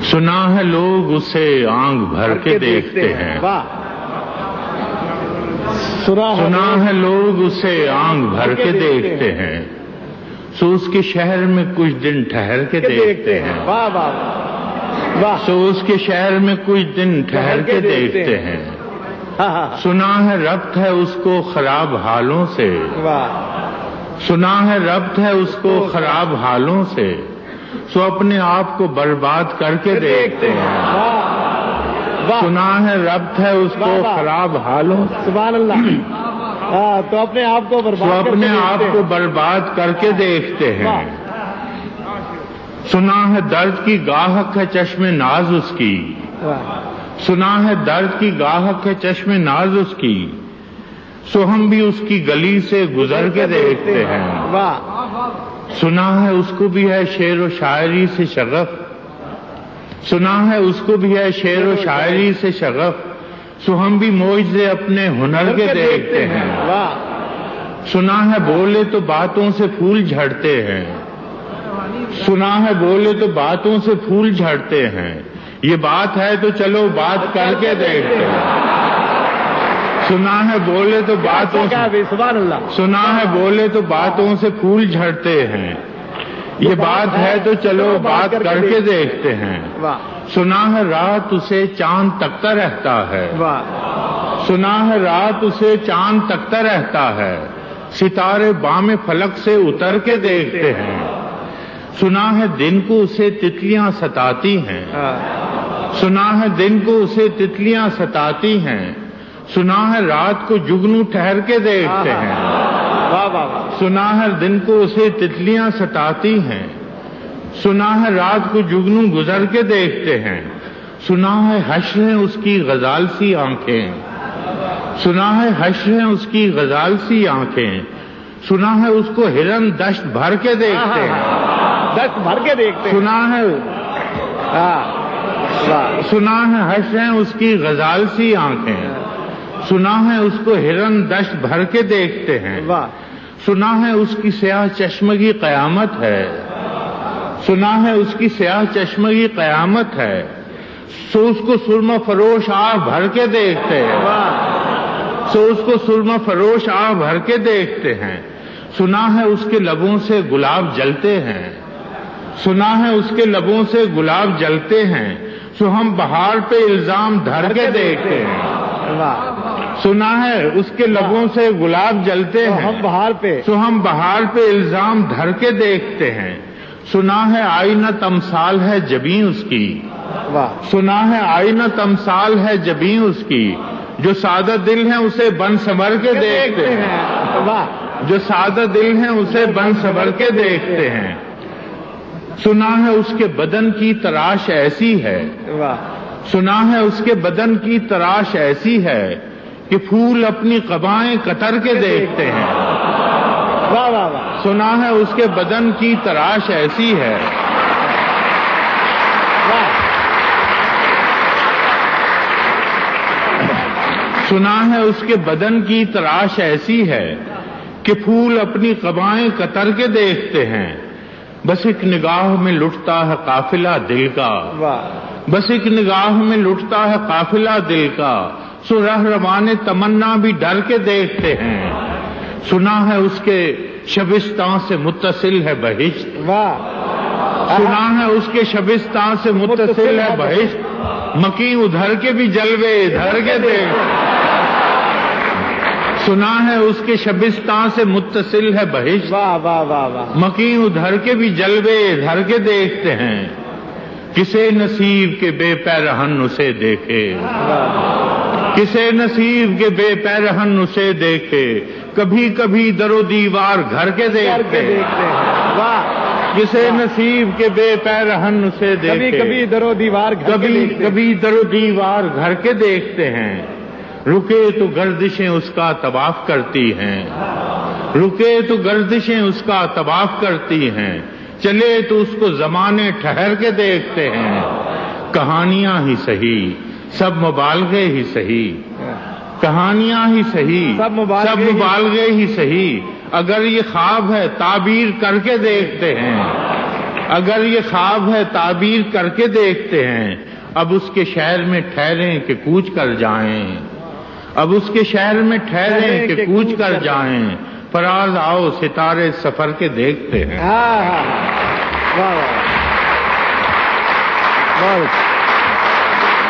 سنا ہے لوگ اسے آنکھ بھر کے دیکھتے ہیں، سنا ہے لوگ اسے آنکھ بھر کے دیکھتے ہیں، سو اس کے شہر میں کچھ دن ٹھہر کے دیکھتے ہیں، سو اس کے شہر میں کچھ دن ٹھہر کے دیکھتے ہیں، سنا ہے ربط ہے اس کو خراب حالوں سے، سنا ہے ربط ہے اس کو خراب حالوں سے، سو اپنے آپ کو برباد کر کے دیکھتے ہیں، سنا ہے ربط ہے اس کو خراب حالوں، سبحان اللہ، تو اپنے آپ کو سو اپنے آپ کو برباد کر کے دیکھتے ہیں، سنا ہے درد کی گاہک ہے چشم ناز اس کی، سنا ہے درد کی گاہک ہے چشم ناز اس کی، سو ہم بھی اس کی گلی سے گزر کے دیکھتے ہیں، سنا ہے اس کو بھی ہے شعر و شاعری سے شغف، سنا ہے اس کو بھی ہے شعر و شاعری سے شغف، سو ہم بھی معجزے اپنے ہنر کے دیکھتے ہیں، سنا ہے بولے تو باتوں سے پھول جھڑتے ہیں، سنا ہے بولے تو باتوں سے پھول جھڑتے ہیں، یہ بات ہے تو چلو بات کر کے دیکھتے ہیں، سنا ہے بولے تو باتوں سے، سبحان اللہ، سنا ہے بولے تو باتوں سے پھول جھڑتے ہیں، یہ بات ہے تو چلو بات کر کے دیکھتے ہیں، سنا ہے رات اسے چاند تکتا رہتا ہے، سنا ہے رات اسے چاند تکتا رہتا ہے، ستارے بام فلک سے اتر کے دیکھتے ہیں، سنا ہے دن کو اسے تتلیاں ستاتی ہیں، سنا ہے دن کو اسے تتلیاں ستاتی ہیں، سنا ہے رات کو جگنو ٹھہر کے دیکھتے ہیں، سنا ہے دن کو اسے تتلیاں ستاتی ہیں، سنا ہے رات کو جگنو گزر کے دیکھتے ہیں، سنا ہے حشر ہیں اس کی غزال سی آنکھیں، سنا ہے حشر ہیں اس کی غزال سی آنکھیں، سنا ہے اس کو ہرن دشت بھر کے دیکھتے ہیں، دشت بھر کے دیکھتے ہیں، سنا ہے حشر ہیں اس کی غزال سی آنکھیں، سنا ہے اس کو ہرن دشت بھر کے دیکھتے ہیں، سنا ہے اس کی سیاہ چشمگی قیامت ہے، سنا ہے اس کی سیاہ چشمگی قیامت ہے، سو اس کو سرمہ فروش آہ بھر کے دیکھتے ہیں، سو اس کو سرمہ فروش آہ بھر کے دیکھتے ہیں، سنا ہے اس کے لبوں سے گلاب جلتے ہیں، سنا ہے اس کے لبوں سے گلاب جلتے ہیں، سو ہم بہار پہ الزام دھر کے دیکھتے ہیں، سنا ہے اس کے لبوں سے گلاب جلتے ہیں، سو ہم بہار پہ الزام دھر کے دیکھتے ہیں، سنا ہے آئینہ تمثال ہے جبیں اس کی، سنا ہے آئینہ تمثال ہے جبیں اس کی، جو سادہ دل ہیں اسے بن سنور کے دیکھتے ہیں، جو سادہ دل ہیں اسے بن سنور کے دیکھتے ہیں، سنا ہے اس کے بدن کی تراش ایسی ہے، سنا ہے اس کے بدن کی تراش ایسی ہے کہ پھول اپنی قبائیں کتر کے دیکھتے ہیں، سنا ہے اس کے بدن کی تراش ایسی ہے، سنا ہے اس کے بدن کی تراش ایسی ہے کہ پھول اپنی قبائیں کتر کے دیکھتے ہیں، بس ایک نگاہ میں لٹتا ہے قافلہ دل کا، بس ایک نگاہ میں لٹتا ہے قافلہ دل کا، سو رہروان تمنا بھی ڈر کے دیکھتے ہیں، سنا ہے اس کے شبستان سے متصل ہے بہشت، سنا ہے اس کے شبستان سے متصل ہے بہشت، مکیں ادھر کے بھی جلوے ادھر کے دیکھتے ہیں، سنا ہے اس کے شبستان سے متصل ہے بہشت، مکیں ادھر کے بھی جلوے ادھر کے دیکھتے ہیں، کسے نصیب کے بے پیرہن اسے دیکھے، کسے نصیب کے بے پیرہن اسے دیکھے، کبھی کبھی در و دیوار گھر کے دیکھتے ہیں، کسے نصیب کے بے پیرہن اسے دیکھے، کبھی در و دیوار کبھی در و دیوار گھر کے دیکھتے ہیں، رکے تو گردشیں اس کا طواف کرتی ہیں، رکے تو گردشیں اس کا طواف کرتی ہیں، چلے تو اس کو زمانے ٹھہر کے دیکھتے ہیں، کہانیاں ہی سہی سب مبالغے ہی سہی، کہانیاں ہی سہی سب مبالغے ہی سہی، اگر یہ خواب ہے تعبیر کر کے دیکھتے ہیں، اگر یہ خواب ہے تعبیر کر کے دیکھتے ہیں، اب اس کے شہر میں ٹھہریں کہ کوچ کر جائیں، اب اس کے شہر میں ٹھہریں کہ کوچ کر جائیں، فراز آؤ ستارے سفر کے دیکھتے ہیں۔ واہ واہ واہ